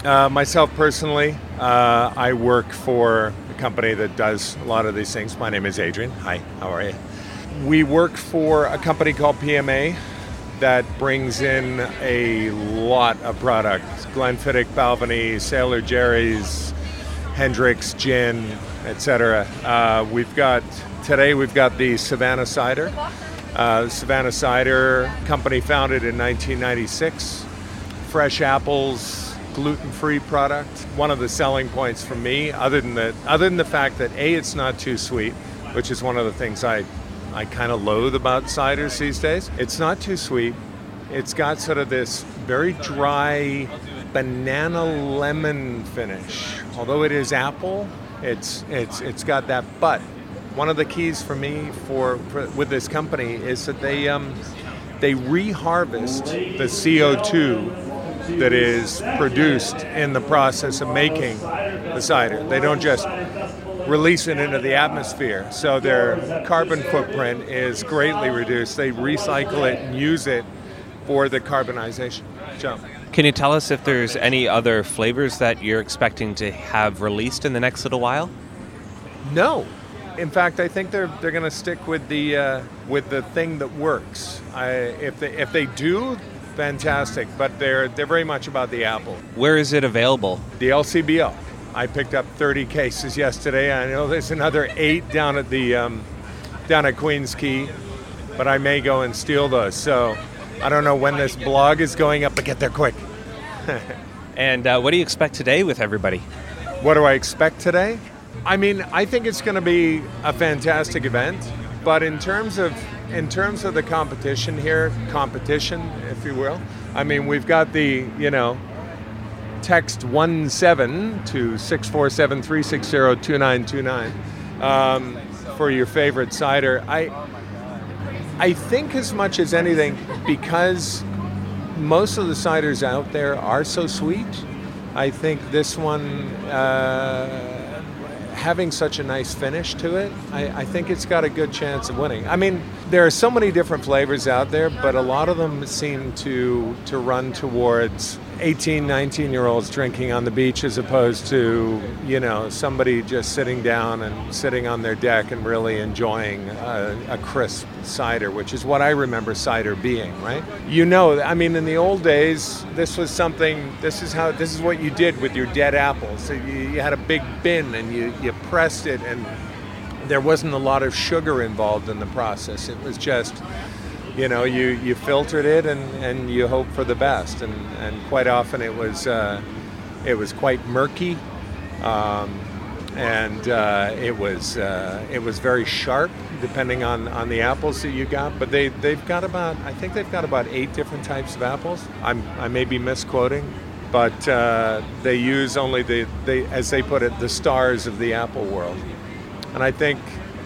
Myself personally, I work for a company that does a lot of these things. My name is Adrian. Hi, how are you? We work for a company called PMA that brings in a lot of products. Glenfiddich, Balvenie, Sailor Jerry's, Hendrick's Gin, etc. Today we've got the Savannah Cider. Savannah Cider, company founded in 1996. Fresh apples, gluten-free product. One of the selling points for me, other than the fact that it's not too sweet, which is one of the things I kind of loathe about ciders these days. It's not too sweet. It's got sort of this very dry banana lemon finish. Although it is apple, it's got that. But one of the keys for me with this company is that they reharvest the CO2 that is produced in the process of making the cider. They don't just release it into the atmosphere. So their carbon footprint is greatly reduced. They recycle it and use it for the carbonization. So, can you tell us if there's any other flavors that you're expecting to have released in the next little while? No. In fact, I think they're going to stick with the thing that works. If they do, fantastic. But they're very much about the apple. Where is it available? The LCBO. I picked up 30 cases yesterday. I know there's another 8 down at Queens Quay, but I may go and steal those. So I don't know when this blog is going up, but get there quick. And what do you expect today with everybody? What do I expect today? I mean, I think it's going to be a fantastic event. But in terms of the competition, if you will, I mean, we've got the, text 17 to 647-360-2929 for your favorite cider. I think as much as anything, because most of the ciders out there are so sweet, I think this one, having such a nice finish to it, I think it's got a good chance of winning. I mean, there are so many different flavors out there, but a lot of them seem to run towards 18, 19-year-olds drinking on the beach as opposed to, somebody just sitting down and sitting on their deck and really enjoying a crisp cider, which is what I remember cider being, right? I mean, in the old days, this is what you did with your dead apples. So you had a big bin and you pressed it, and there wasn't a lot of sugar involved in the process. It was just, you filtered it and you hope for the best. And quite often it was quite murky, and it was very sharp depending on the apples that you got. But they've got about 8 different types of apples. I may be misquoting, but they use only as they put it, the stars of the apple world. And I think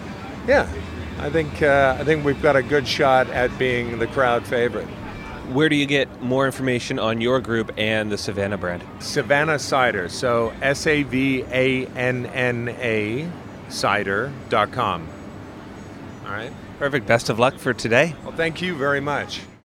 we've got a good shot at being the crowd favorite. Where do you get more information on your group and the Savannah brand? Savannah Cider, so SAVANNA cider.com. All right. Perfect. Best of luck for today. Well, thank you very much.